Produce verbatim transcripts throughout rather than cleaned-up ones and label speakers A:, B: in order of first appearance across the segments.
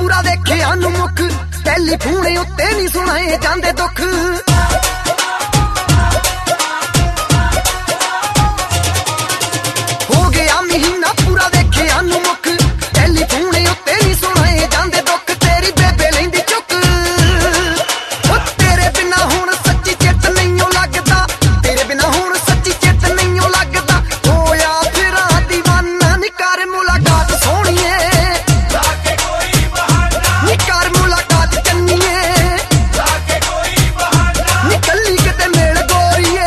A: ਪੂਰਾ ਦੇਖਿਆ ਨੂੰ ਮੁੱਖ ਟੈਲੀਫੋਨ ਉੱਤੇ ਨਹੀਂ ਸੁਣਾਏ ਜਾਂਦੇ ਦੁੱਖ ਹੋ ਗਿਆ ਮਹੀਨਾ ਪੂਰਾ ਦੇਖਿਆ ਨੂੰ ਮੁੱਖ ਟੈਲੀਫੋਨ ਉੱਤੇ ਨਹੀਂ ਸੁਣਾਏ ਜਾਂਦੇ ਦੁੱਖ ਤੇਰੀ ਬੇਬੇ ਲੈਂਦੀ ਚੁੱਕ ਉਹ ਤੇਰੇ ਬਿਨਾ ਹੁਣ ਸੱਚੀ ਚਿੱਤ ਨਹੀਂ ਲੱਗਦਾ ਤੇਰੇ ਬਿਨਾ ਹੁਣ ਸੱਚੀ ਚਿੱਤ ਨਹੀਂ ਲੱਗਦਾ ਹੋਇਆ ਫਿਰਾਂ ਦੀਵਾਨਾ ਨੀ ਕਰ ਮੁਲਾਕਾਤ ਸੋਹਣੀਏ ਲਾ ਕੇ ਕੋਈ ਬਹਾਨਾ ਨੀ ਕਰ ਮੁਲਾਕਾਤ ਚੰਨੀਏ ਲਾ ਕੇ ਕੋਈ ਬਹਾਨਾ ਨੀ ਕੱਲੀ ਕਿਤੇ ਮਿਲ ਗੋਰੀਏ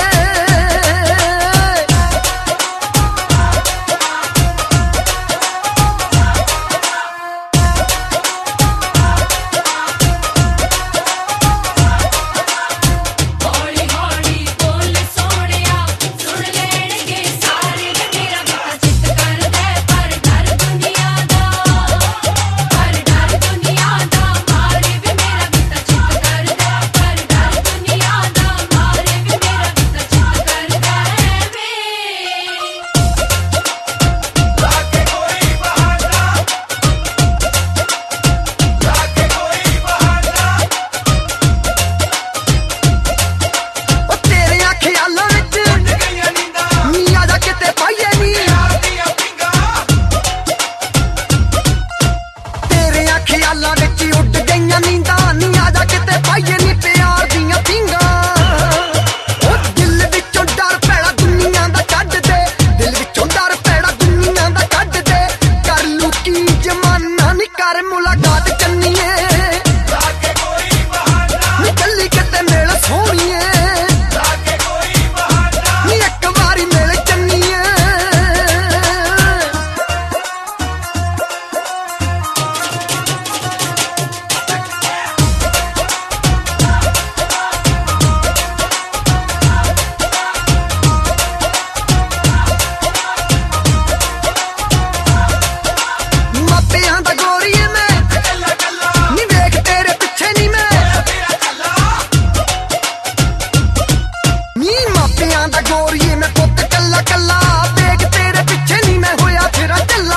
A: ਖਿਆਲਾਂ ਵਿੱਚ ਉੱਡ ਗਈਆਂ ਨੀਂਦਾਂ ਨੀ ਆ ਜਾ ਕਿਤੇ ਪਾਈਏ ਨੀ ਪਿਆਰ ਦੀਆਂ ਪੀਂਘਾਂ ਉਹ ਦਿਲ ਵਿੱਚੋਂ ਡਰ ਪੈੜਾ ਦੁਨੀਆਂ ਦਾ ਕੱਢ ਦੇ ਦਿਲ ਵਿੱਚੋਂ ਡਰ ਪੈੜਾ ਦੁਨੀਆਂ ਦਾ ਕੱਢ ਦੇ ਕਰ ਲੂ ਕੀ ਜਮਾਨਾ ਨੀ ਕਰ ਮੁਲਾਕਾਤ ਚੰਨੀਏ ਲਾ ਕੇ ਕੋਈ ਬਹਾਨਾ ਨੀ ਕੱਲੀ ਕਿਤੇ ਮਿਲ ਸੋਹਣੀਏ ਲਾ ਕੇ ਕੋਈ ਬਹਾਨਾ ਨੀ ਇੱਕ ਵਾਰੀ ਮਿਲ ਚੰਨੀਏ ਦਾ ਗੋਰੀਏ ਮੈਂ ਪੁੱਤ ਕੱਲਾ ਕੱਲਾ ਦੇਖ ਤੇਰੇ ਪਿੱਛੇ ਨਹੀਂ ਮੈਂ ਹੋਇਆ ਫਿਰਾਂ ਚੱਲਾ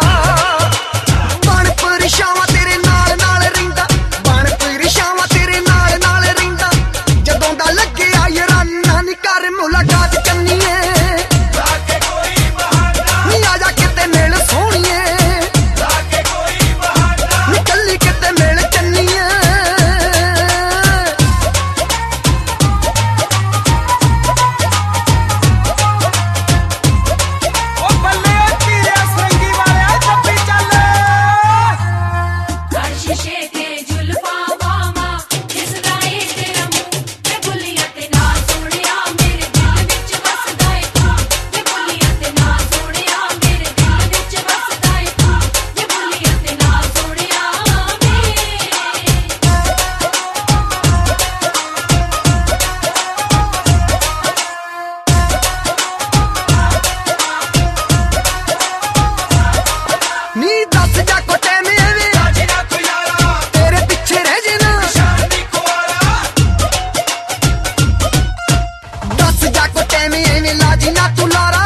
A: ਬਣ ਪਰਛਾਵਾਂ ਤੇਰੇ ਨਾਲ ਨਾਲ ਰਹਿੰਦਾ ਬਣ ਪਰਛਾਵਾਂ ਤੇਰੇ ਨਾਲ ਨਾਲ ਰਹਿੰਦਾ ਜਦੋਂ ਦਾ ਲੱਗਿਆ ਯਾਰਾਨਾ ਨੀ ਕਰ ਮੁਲਾਕਾਤ ਚੰਨੀਏ ਲਾ ਕੇ ਕੋਈ ਬਹਾਨਾ ਨੀ ਆ ਜਾ ਕਿਤੇ ਮਿਲ ਸੋਹਣੀਏ ਲਾ ਕੇ ਕੋਈ ਬਹਾਨਾ ਨੀ ਕੱਲੀ ਕਿਤੇ ਮਿਲ ਚੰਨੀਏ ਲਾਜੀ ਨਾ ਤੂੰ ਲਾਰਾ